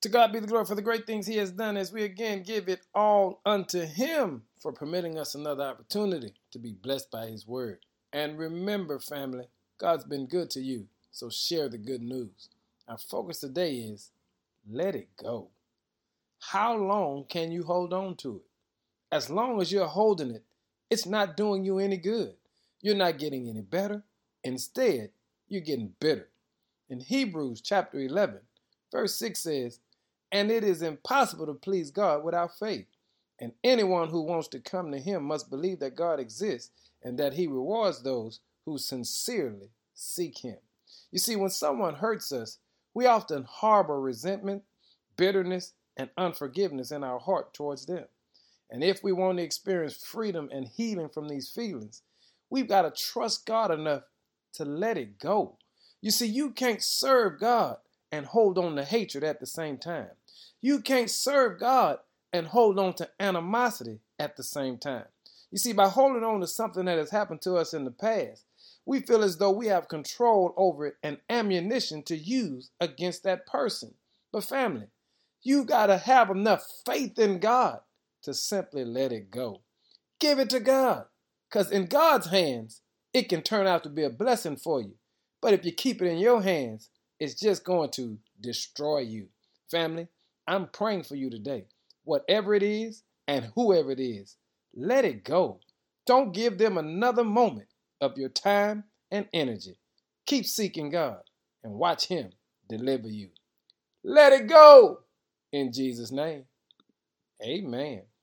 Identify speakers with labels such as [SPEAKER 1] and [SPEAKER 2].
[SPEAKER 1] To God be the glory for the great things he has done, as we again give it all unto him for permitting us another opportunity to be blessed by his word. And remember, family, God's been good to you, so share the good news. Our focus today is let it go. How long can you hold on to it? As long as you're holding it, it's not doing you any good. You're not getting any better. Instead, you're getting bitter. In Hebrews chapter 11, verse 6 says, "And it is impossible to please God without faith. And anyone who wants to come to him must believe that God exists and that he rewards those who sincerely seek him." You see, when someone hurts us, we often harbor resentment, bitterness, and unforgiveness in our heart towards them. And if we want to experience freedom and healing from these feelings, we've got to trust God enough to let it go. You see, you can't serve God and hold on to hatred at the same time. You can't serve God and hold on to animosity at the same time. You see, by holding on to something that has happened to us in the past, we feel as though we have control over it and ammunition to use against that person. But family, you got to have enough faith in God to simply let it go. Give it to God, because in God's hands, it can turn out to be a blessing for you. But if you keep it in your hands, it's just going to destroy you. Family, I'm praying for you today. Whatever it is and whoever it is, let it go. Don't give them another moment of your time and energy. Keep seeking God and watch him deliver you. Let it go in Jesus' name. Amen.